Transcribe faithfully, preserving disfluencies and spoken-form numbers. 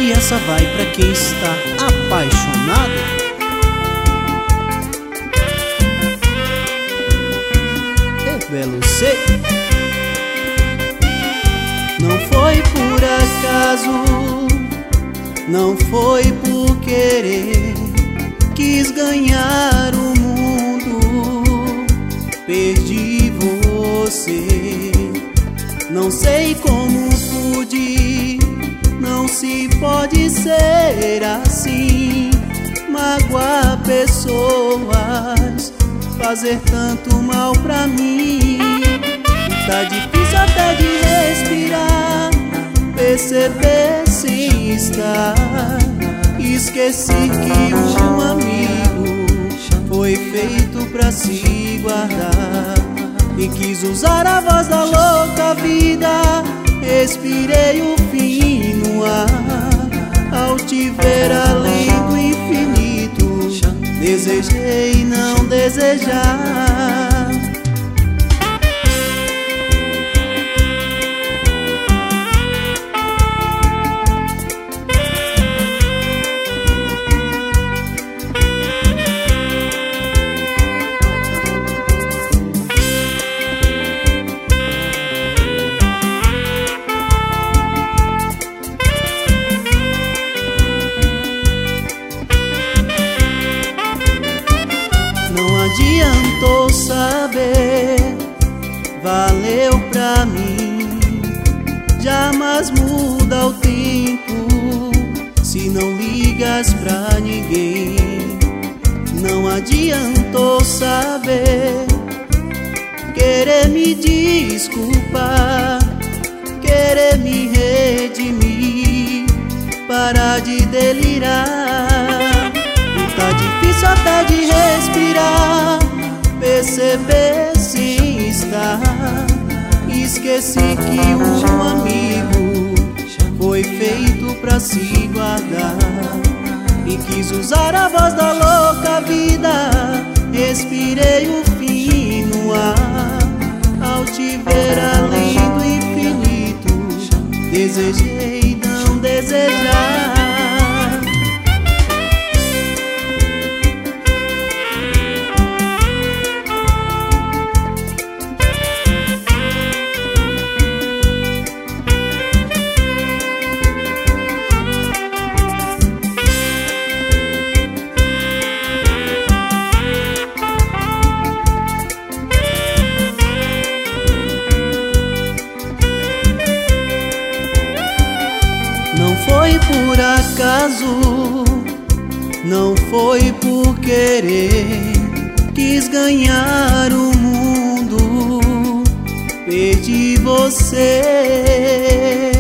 E essa vai pra quem está apaixonado. Belo sei. Não foi por acaso, não foi por querer. Quis ganhar o mundo, perdi você. Não sei como pude, não se pode ser assim. Magoar pessoas, fazer tanto mal pra mim. Tá difícil até de respirar, perceber sem estar. Esqueci que um amigo foi feito pra se guardar. E quis usar a voz da louca vida, respirei o fim no ar. Ao te ver além do infinito, desejei não desejar. Não adiantou saber, valeu pra mim. Jamais muda o tempo se não ligas pra ninguém. Não adiantou saber, querer me desculpar, querer me redimir, parar de delirar. Tá difícil até de respirar, perceber sem estar. Esqueci que um amigo foi feito pra se guardar. E quis usar a voz da louca vida, respirei o fim no ar. Ao te ver além do infinito, desejei não desejar. Não foi por acaso, não foi por querer. Quis ganhar o mundo, perdi você.